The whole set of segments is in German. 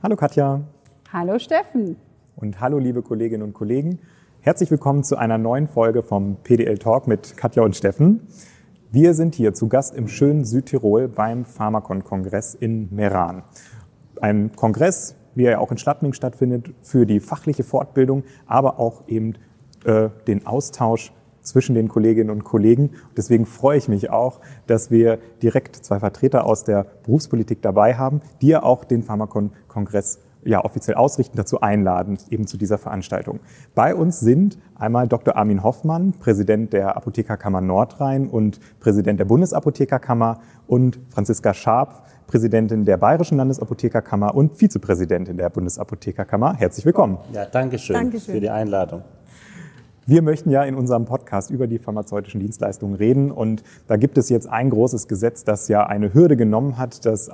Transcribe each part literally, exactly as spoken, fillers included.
Hallo Katja. Hallo Steffen. Und hallo liebe Kolleginnen und Kollegen. Herzlich willkommen zu einer neuen Folge vom P D L Talk mit Katja und Steffen. Wir sind hier zu Gast im schönen Südtirol beim Pharmakon-Kongress in Meran. Ein Kongress, wie er ja auch in Schladming stattfindet, für die fachliche Fortbildung, aber auch eben äh, den Austausch zwischen den Kolleginnen und Kollegen. Deswegen freue ich mich auch, dass wir direkt zwei Vertreter aus der Berufspolitik dabei haben, die ja auch den Pharmakon-Kongress ja offiziell ausrichten, dazu einladen, eben zu dieser Veranstaltung. Bei uns sind einmal Doktor Armin Hoffmann, Präsident der Apothekerkammer Nordrhein und Präsident der Bundesapothekerkammer, und Franziska Scharpf, Präsidentin der Bayerischen Landesapothekerkammer und Vizepräsidentin der Bundesapothekerkammer. Herzlich willkommen. Ja, danke schön Dankeschön für die Einladung. Wir möchten ja in unserem Podcast über die pharmazeutischen Dienstleistungen reden, und da gibt es jetzt ein großes Gesetz, das ja eine Hürde genommen hat, das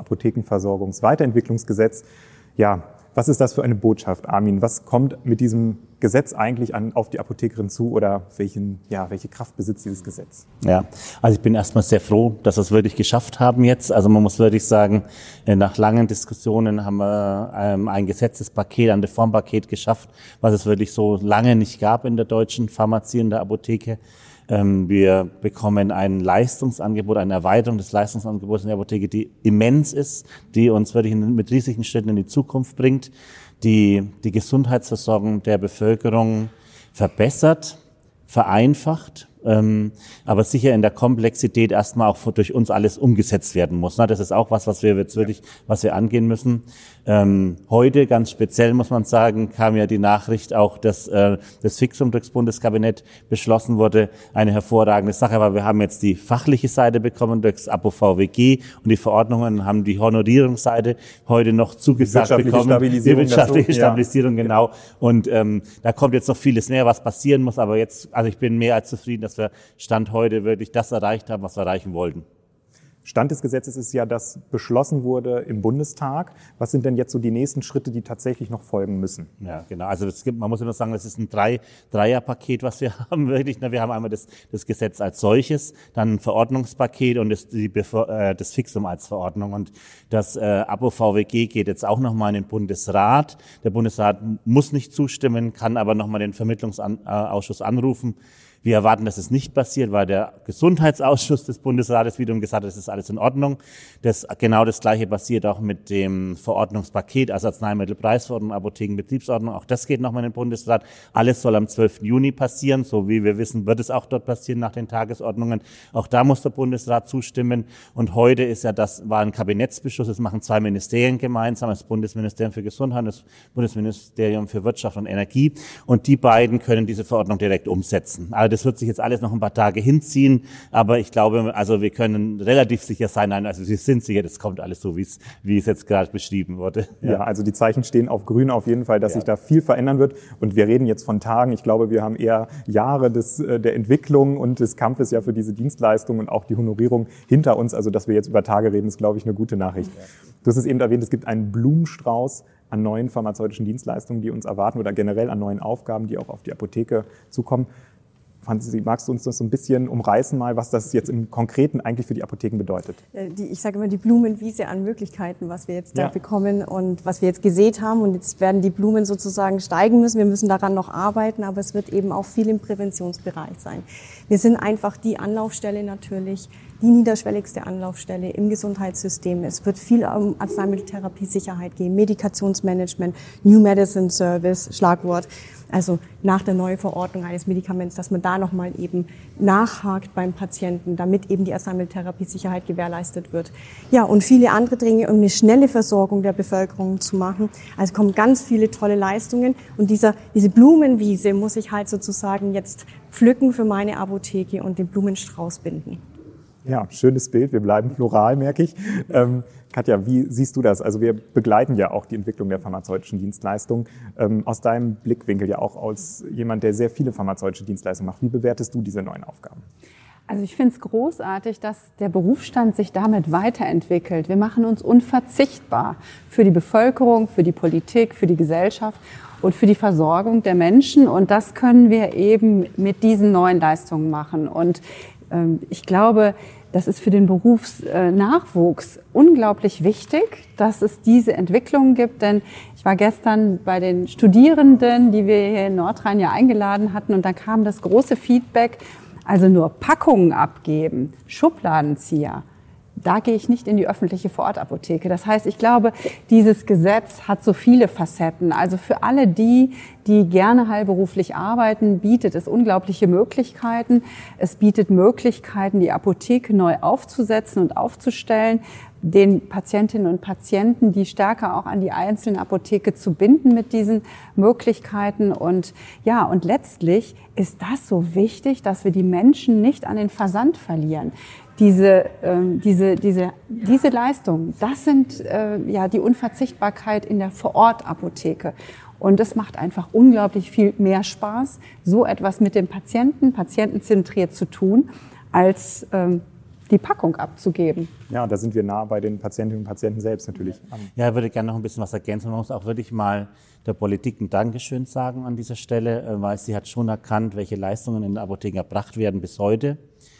Apothekenversorgungsweiterentwicklungsgesetz. Ja, was ist das für eine Botschaft, Armin? Was kommt mit diesem Gesetz eigentlich an, auf die Apothekerin zu, oder welchen, ja, welche Kraft besitzt dieses Gesetz? Ja, also ich bin erstmal sehr froh, dass wir es wirklich geschafft haben jetzt. Also man muss wirklich sagen, nach langen Diskussionen haben wir ähm, ein Gesetzespaket, ein Reformpaket geschafft, was es wirklich so lange nicht gab in der deutschen Pharmazie, in der Apotheke. Ähm, wir bekommen ein Leistungsangebot, eine Erweiterung des Leistungsangebots in der Apotheke, die immens ist, die uns wirklich mit riesigen Schritten in die Zukunft bringt, die die Gesundheitsversorgung der Bevölkerung verbessert, vereinfacht, ähm, aber sicher in der Komplexität erstmal auch durch uns alles umgesetzt werden muss. Ne? Das ist auch was, was wir jetzt wirklich, was wir angehen müssen. Ähm, heute ganz speziell muss man sagen, kam ja die Nachricht auch, dass äh, das Fixum durchs Bundeskabinett beschlossen wurde. Eine hervorragende Sache, aber wir haben jetzt die fachliche Seite bekommen durchs A P O V W G, und die Verordnungen haben die Honorierungsseite heute noch zugesagt die wirtschaftliche bekommen. Stabilisierung die wirtschaftliche dazu. Stabilisierung, ja. Genau. Und ähm, da kommt jetzt noch vieles mehr, was passieren muss. Aber jetzt, also ich bin mehr als zufrieden, dass wir Stand heute wirklich das erreicht haben, was wir erreichen wollten. Stand des Gesetzes ist ja, dass beschlossen wurde im Bundestag. Was sind denn jetzt so die nächsten Schritte, die tatsächlich noch folgen müssen? Ja, genau. Also es gibt, man muss immer sagen, das ist ein Drei, Dreierpaket, was wir haben wirklich. Wir haben einmal das, das Gesetz als solches, dann ein Verordnungspaket und das, die, äh, das Fixum als Verordnung. Und das äh, A P O V W G geht jetzt auch nochmal in den Bundesrat. Der Bundesrat muss nicht zustimmen, kann aber nochmal den Vermittlungsausschuss anrufen. Wir erwarten, dass es nicht passiert, weil der Gesundheitsausschuss des Bundesrates wiederum gesagt hat, es ist alles in Ordnung. Das, genau das Gleiche passiert auch mit dem Verordnungspaket, also Arzneimittelpreisverordnung, Apothekenbetriebsordnung. Auch das geht nochmal in den Bundesrat. Alles soll am zwölften Juni passieren. So wie wir wissen, wird es auch dort passieren nach den Tagesordnungen. Auch da muss der Bundesrat zustimmen. Und heute ist ja, das war ein Kabinettsbeschluss. Das machen zwei Ministerien gemeinsam, das Bundesministerium für Gesundheit und das Bundesministerium für Wirtschaft und Energie. Und die beiden können diese Verordnung direkt umsetzen. Also das wird sich jetzt alles noch ein paar Tage hinziehen, aber ich glaube, also wir können relativ sicher sein, nein, also wir sind sicher, das kommt alles so, wie es, wie es jetzt gerade beschrieben wurde. Ja, ja, also die Zeichen stehen auf grün auf jeden Fall, dass ja. sich da viel verändern wird, und wir reden jetzt von Tagen. Ich glaube, wir haben eher Jahre des, der Entwicklung und des Kampfes ja für diese Dienstleistung und auch die Honorierung hinter uns. Also dass wir jetzt über Tage reden, ist, glaube ich, eine gute Nachricht. Ja. Du hast es eben erwähnt, es gibt einen Blumenstrauß an neuen pharmazeutischen Dienstleistungen, die uns erwarten, oder generell an neuen Aufgaben, die auch auf die Apotheke zukommen. Franzi, magst du uns das so ein bisschen umreißen mal, was das jetzt im Konkreten eigentlich für die Apotheken bedeutet? Die, ich sage immer, die Blumenwiese an Möglichkeiten, was wir jetzt da ja. bekommen und was wir jetzt gesät haben. Und jetzt werden die Blumen sozusagen steigen müssen. Wir müssen daran noch arbeiten, aber es wird eben auch viel im Präventionsbereich sein. Wir sind einfach die Anlaufstelle natürlich, die niederschwelligste Anlaufstelle im Gesundheitssystem. Es wird viel um Arzneimitteltherapie-Sicherheit gehen, Medikationsmanagement, New Medicine Service, Schlagwort. Also nach der Neuverordnung eines Medikaments, dass man da nochmal eben nachhakt beim Patienten, damit eben die Arzneimitteltherapie-Sicherheit gewährleistet wird. Ja, und viele andere Dinge, um eine schnelle Versorgung der Bevölkerung zu machen. Also kommen ganz viele tolle Leistungen, und dieser, diese Blumenwiese muss ich halt sozusagen jetzt pflücken für meine Apotheke und den Blumenstrauß binden. Ja, schönes Bild. Wir bleiben floral, merke ich. Ähm, Katja, wie siehst du das? Also wir begleiten ja auch die Entwicklung der pharmazeutischen Dienstleistungen. Ähm, aus deinem Blickwinkel ja auch als jemand, der sehr viele pharmazeutische Dienstleistungen macht. Wie bewertest du diese neuen Aufgaben? Also ich finde es großartig, dass der Berufsstand sich damit weiterentwickelt. Wir machen uns unverzichtbar für die Bevölkerung, für die Politik, für die Gesellschaft und für die Versorgung der Menschen. Und das können wir eben mit diesen neuen Leistungen machen. Und Ich glaube, das ist für den Berufsnachwuchs unglaublich wichtig, dass es diese Entwicklungen gibt, denn ich war gestern bei den Studierenden, die wir hier in Nordrhein ja eingeladen hatten, und da kam das große Feedback, also nur Packungen abgeben, Schubladenzieher. Da gehe ich nicht in die öffentliche Vorortapotheke. Das heißt, ich glaube, dieses Gesetz hat so viele Facetten. Also für alle die, die gerne heilberuflich arbeiten, bietet es unglaubliche Möglichkeiten. Es bietet Möglichkeiten, die Apotheke neu aufzusetzen und aufzustellen, den Patientinnen und Patienten, die stärker auch an die einzelne Apotheke zu binden mit diesen Möglichkeiten. Und ja, und letztlich ist das so wichtig, dass wir die Menschen nicht an den Versand verlieren. Diese, ähm, diese, diese, diese Leistungen, das sind äh, ja die Unverzichtbarkeit in der Vorortapotheke. Und es macht einfach unglaublich viel mehr Spaß, so etwas mit dem Patienten, patientenzentriert zu tun, als ähm, die Packung abzugeben. Ja, da sind wir nah bei den Patientinnen und Patienten selbst natürlich. Ja, ich würde gerne noch ein bisschen was ergänzen. Man muss auch wirklich mal der Politik ein Dankeschön sagen an dieser Stelle, weil sie hat schon erkannt, welche Leistungen in der Apotheke erbracht werden bis heute.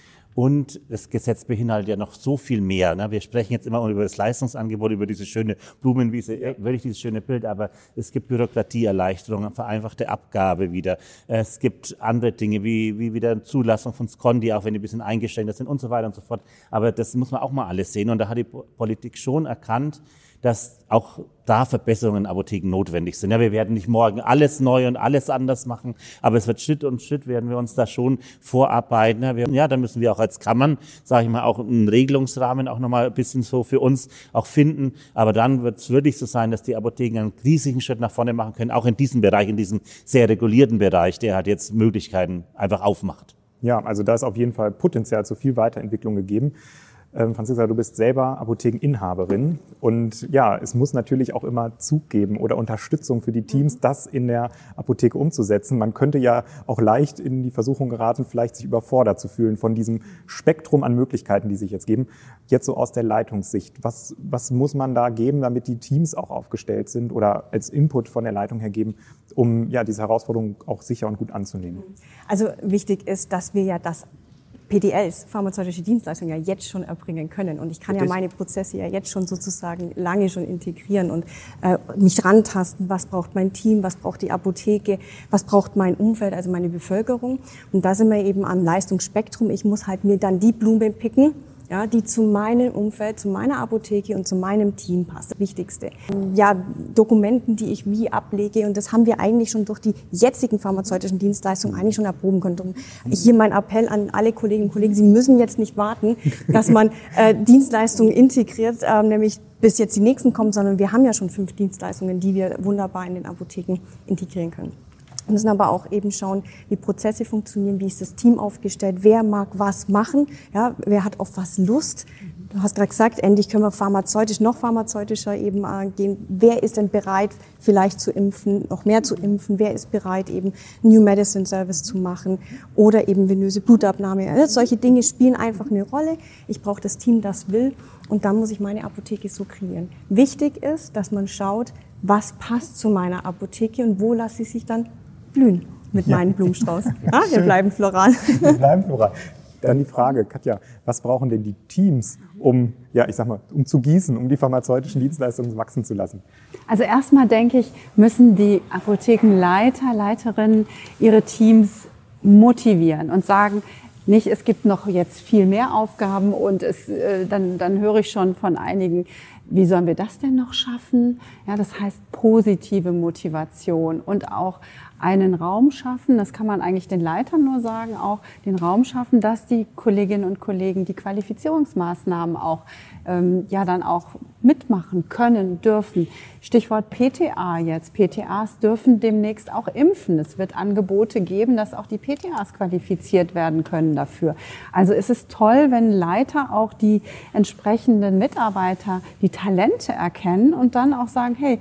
Und das Gesetz beinhaltet ja noch so viel mehr. Ne? Wir sprechen jetzt immer über das Leistungsangebot, über diese schöne Blumenwiese, wirklich dieses schöne Bild, aber es gibt Bürokratieerleichterungen, vereinfachte Abgabe wieder. Es gibt andere Dinge, wie, wie wieder Zulassung von Scondi, auch wenn die ein bisschen eingeschränkt sind und so weiter und so fort. Aber das muss man auch mal alles sehen. Und da hat die Politik schon erkannt, dass auch da Verbesserungen in Apotheken notwendig sind. Ja, wir werden nicht morgen alles neu und alles anders machen, aber es wird Schritt und Schritt werden wir uns da schon vorarbeiten. Ja, wir, ja da müssen wir auch als Kammern, sage ich mal, auch einen Regelungsrahmen auch nochmal ein bisschen so für uns auch finden. Aber dann wird es wirklich so sein, dass die Apotheken einen riesigen Schritt nach vorne machen können, auch in diesem Bereich, in diesem sehr regulierten Bereich, der halt jetzt Möglichkeiten einfach aufmacht. Ja, also da ist auf jeden Fall Potenzial zu viel Weiterentwicklung gegeben. Ähm, Franziska, du bist selber Apothekeninhaberin und ja, es muss natürlich auch immer Zug geben oder Unterstützung für die Teams, das in der Apotheke umzusetzen. Man könnte ja auch leicht in die Versuchung geraten, vielleicht sich überfordert zu fühlen von diesem Spektrum an Möglichkeiten, die sich jetzt geben. Jetzt so aus der Leitungssicht, was, was muss man da geben, damit die Teams auch aufgestellt sind oder als Input von der Leitung her geben, um ja diese Herausforderung auch sicher und gut anzunehmen? Also wichtig ist, dass wir ja das P D Ls, pharmazeutische Dienstleistungen, ja jetzt schon erbringen können. Und ich kann Richtig. ja meine Prozesse ja jetzt schon sozusagen lange schon integrieren und äh, mich rantasten, was braucht mein Team, was braucht die Apotheke, was braucht mein Umfeld, also meine Bevölkerung. Und da sind wir eben am Leistungsspektrum. Ich muss halt mir dann die Blume picken, ja, die zu meinem Umfeld, zu meiner Apotheke und zu meinem Team passt. Das Wichtigste. Ja, Dokumenten, die ich wie ablege, und das haben wir eigentlich schon durch die jetzigen pharmazeutischen Dienstleistungen eigentlich schon erproben können. Hier mein Appell an alle Kolleginnen und Kollegen, Sie müssen jetzt nicht warten, dass man äh, Dienstleistungen integriert, äh, nämlich bis jetzt die nächsten kommen, sondern wir haben ja schon fünf Dienstleistungen, die wir wunderbar in den Apotheken integrieren können. Wir müssen aber auch eben schauen, wie Prozesse funktionieren, wie ist das Team aufgestellt, wer mag was machen, ja, wer hat auf was Lust. Du hast gerade gesagt, endlich können wir pharmazeutisch, noch pharmazeutischer eben äh, gehen. Wer ist denn bereit, vielleicht zu impfen, noch mehr zu impfen? Wer ist bereit, eben New Medicine Service zu machen oder eben venöse Blutabnahme? Ja, solche Dinge spielen einfach eine Rolle. Ich brauche das Team, das will, und dann muss ich meine Apotheke so kreieren. Wichtig ist, dass man schaut, was passt zu meiner Apotheke und wo lasse ich sich dann blühen mit ja. meinem Blumenstrauß. Ah, wir bleiben floral. Wir bleiben floral. Dann die Frage, Katja, was brauchen denn die Teams, um, ja, ich sag mal, um zu gießen, um die pharmazeutischen Dienstleistungen wachsen zu lassen? Also erstmal denke ich, müssen die Apothekenleiter, Leiterinnen ihre Teams motivieren und sagen, nicht, es gibt noch jetzt viel mehr Aufgaben und es, äh, dann, dann höre ich schon von einigen, wie sollen wir das denn noch schaffen? Ja, das heißt positive Motivation und auch einen Raum schaffen, das kann man eigentlich den Leitern nur sagen, auch den Raum schaffen, dass die Kolleginnen und Kollegen die Qualifizierungsmaßnahmen auch ähm, ja dann auch mitmachen können, dürfen. Stichwort P T A jetzt. P T As dürfen demnächst auch impfen. Es wird Angebote geben, dass auch die P T As qualifiziert werden können dafür. Also es ist toll, wenn Leiter auch die entsprechenden Mitarbeiter, die Talente erkennen und dann auch sagen, hey,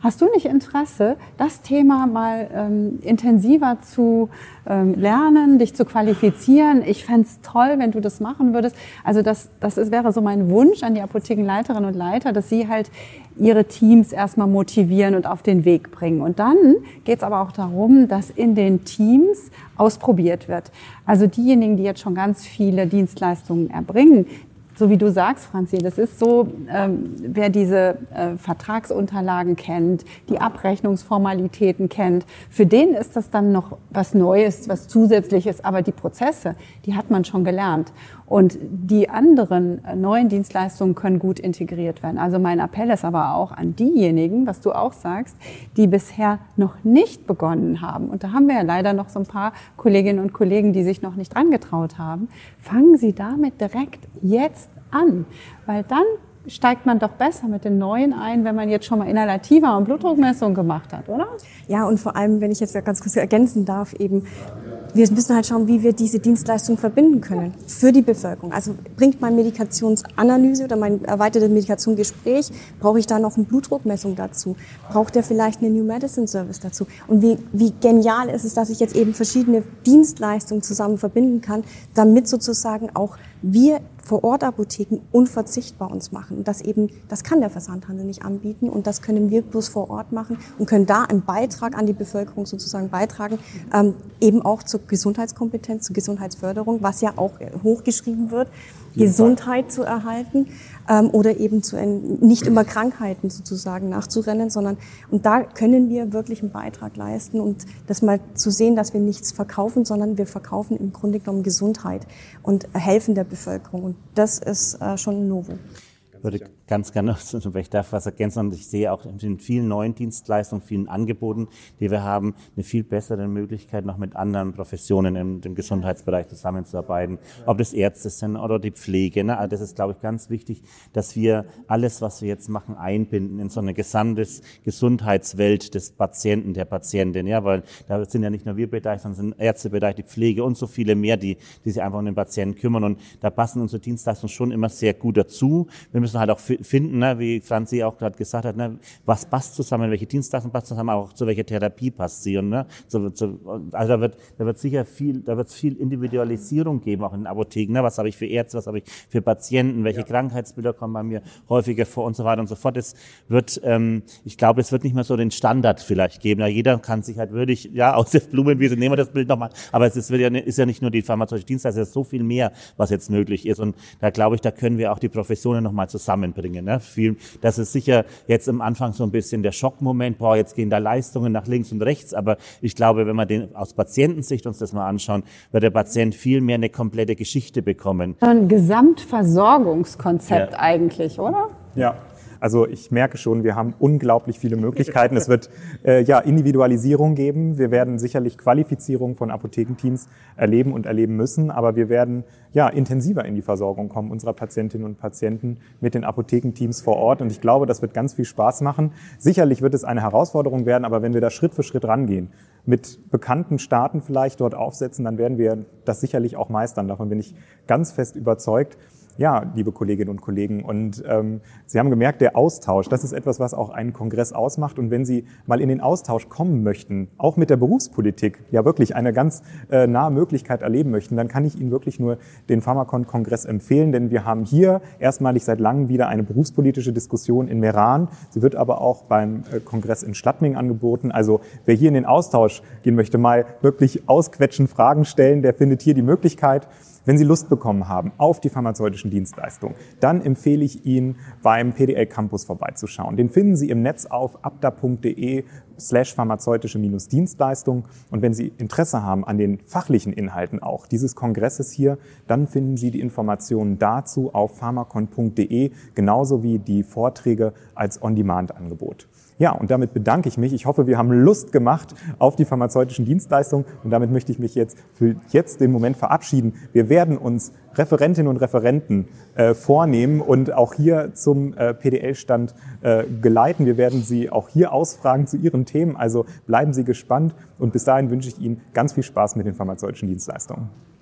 Hast du nicht Interesse, das Thema mal ähm, intensiver zu ähm, lernen, dich zu qualifizieren? Ich fände es toll, wenn du das machen würdest. Also das, das ist, wäre so mein Wunsch an die Apothekenleiterinnen und Leiter, dass sie halt ihre Teams erstmal motivieren und auf den Weg bringen. Und dann geht es aber auch darum, dass in den Teams ausprobiert wird. Also diejenigen, die jetzt schon ganz viele Dienstleistungen erbringen, so wie du sagst, Franzi, das ist so, ähm, wer diese äh, Vertragsunterlagen kennt, die Abrechnungsformalitäten kennt, für den ist das dann noch was Neues, was Zusätzliches, aber die Prozesse, die hat man schon gelernt. Und die anderen äh, neuen Dienstleistungen können gut integriert werden. Also mein Appell ist aber auch an diejenigen, was du auch sagst, die bisher noch nicht begonnen haben. Und da haben wir ja leider noch so ein paar Kolleginnen und Kollegen, die sich noch nicht dran getraut haben. Fangen Sie damit direkt jetzt an, weil dann steigt man doch besser mit den Neuen ein, wenn man jetzt schon mal Inhalativa und Blutdruckmessung gemacht hat, oder? Ja, und vor allem, wenn ich jetzt ganz kurz ergänzen darf, eben, wir müssen halt schauen, wie wir diese Dienstleistung verbinden können für die Bevölkerung. Also bringt meine Medikationsanalyse oder mein erweitertes Medikationsgespräch, brauche ich da noch eine Blutdruckmessung dazu? Braucht der vielleicht einen New Medicine Service dazu? Und wie, wie genial ist es, dass ich jetzt eben verschiedene Dienstleistungen zusammen verbinden kann, damit sozusagen auch wir vor Ort Apotheken unverzichtbar uns machen. Und das eben, das kann der Versandhandel nicht anbieten und das können wir bloß vor Ort machen und können da einen Beitrag an die Bevölkerung sozusagen beitragen, ähm, eben auch zur Gesundheitskompetenz, zur Gesundheitsförderung, was ja auch hochgeschrieben wird, Gesundheit zu erhalten ähm, oder eben zu nicht immer Krankheiten sozusagen nachzurennen, sondern und da können wir wirklich einen Beitrag leisten und das mal zu sehen, dass wir nichts verkaufen, sondern wir verkaufen im Grunde genommen Gesundheit und helfen der Bevölkerung und das ist äh, schon ein Novum. Ich würde ganz gerne, wenn ich darf, was ergänzen. Und ich sehe auch in vielen neuen Dienstleistungen, vielen Angeboten, die wir haben, eine viel bessere Möglichkeit, noch mit anderen Professionen im, im Gesundheitsbereich zusammenzuarbeiten. Ob das Ärzte sind oder die Pflege. Ne? Also das ist, glaube ich, ganz wichtig, dass wir alles, was wir jetzt machen, einbinden in so eine gesamte Gesundheitswelt des Patienten, der Patientin. Ja, weil da sind ja nicht nur wir beteiligt, sondern sind Ärzte beteiligt, die Pflege und so viele mehr, die, die sich einfach um den Patienten kümmern. Und da passen unsere Dienstleistungen schon immer sehr gut dazu. Wir müssen halt auch finden, ne, wie Franzi auch gerade gesagt hat, ne, was passt zusammen, welche Dienstleistung passt zusammen, auch zu welcher Therapie passt sie. Und, ne, so, so, also da wird, da wird sicher viel, da wird es viel Individualisierung geben, auch in den Apotheken. Ne, was habe ich für Ärzte, was habe ich für Patienten, welche ja. Krankheitsbilder kommen bei mir häufiger vor und so weiter und so fort. Es wird, ähm, ich glaube, es wird nicht mehr so den Standard vielleicht geben. Ja, jeder kann sich halt würdig, ja, aus der Blumenwiese, nehmen wir das Bild nochmal. Aber es ist, wird ja, ist ja nicht nur die pharmazeutische Dienstleistung, es ist so viel mehr, was jetzt möglich ist. Und da glaube ich, da können wir auch die Professionen nochmal zusammenbringen. Ne? Viel, das ist sicher jetzt am Anfang so ein bisschen der Schockmoment, boah, jetzt gehen da Leistungen nach links und rechts, aber ich glaube, wenn wir den aus Patientensicht uns das mal anschauen, wird der Patient viel mehr eine komplette Geschichte bekommen. Ein Gesamtversorgungskonzept ja. eigentlich, oder? Ja. Also ich merke schon, wir haben unglaublich viele Möglichkeiten. Es wird äh, ja Individualisierung geben. Wir werden sicherlich Qualifizierung von Apothekenteams erleben und erleben müssen, aber wir werden ja intensiver in die Versorgung kommen unserer Patientinnen und Patienten mit den Apothekenteams vor Ort. Und ich glaube, das wird ganz viel Spaß machen. Sicherlich wird es eine Herausforderung werden, aber wenn wir da Schritt für Schritt rangehen, mit bekannten Staaten vielleicht dort aufsetzen, dann werden wir das sicherlich auch meistern. Davon bin ich ganz fest überzeugt. Ja, liebe Kolleginnen und Kollegen, und ähm, Sie haben gemerkt, der Austausch, das ist etwas, was auch einen Kongress ausmacht. Und wenn Sie mal in den Austausch kommen möchten, auch mit der Berufspolitik, ja wirklich eine ganz äh, nahe Möglichkeit erleben möchten, dann kann ich Ihnen wirklich nur den Pharmakon-Kongress empfehlen, denn wir haben hier erstmalig seit langem wieder eine berufspolitische Diskussion in Meran. Sie wird aber auch beim äh, Kongress in Schladming angeboten. Also wer hier in den Austausch gehen möchte, mal wirklich ausquetschen, Fragen stellen, der findet hier die Möglichkeit. Wenn Sie Lust bekommen haben auf die pharmazeutischen Dienstleistungen, dann empfehle ich Ihnen, beim P D L Campus vorbeizuschauen. Den finden Sie im Netz auf abda.de slash pharmazeutische minus Dienstleistung. Und wenn Sie Interesse haben an den fachlichen Inhalten auch dieses Kongresses hier, dann finden Sie die Informationen dazu auf pharmakon punkt de, genauso wie die Vorträge als On-Demand-Angebot. Ja, und damit bedanke ich mich. Ich hoffe, wir haben Lust gemacht auf die pharmazeutischen Dienstleistungen. Und damit möchte ich mich jetzt für jetzt den Moment verabschieden. Wir werden uns Referentinnen und Referenten äh, vornehmen und auch hier zum äh, P D L-Stand äh, geleiten. Wir werden Sie auch hier ausfragen zu Ihren Themen. Also bleiben Sie gespannt. Und bis dahin wünsche ich Ihnen ganz viel Spaß mit den pharmazeutischen Dienstleistungen.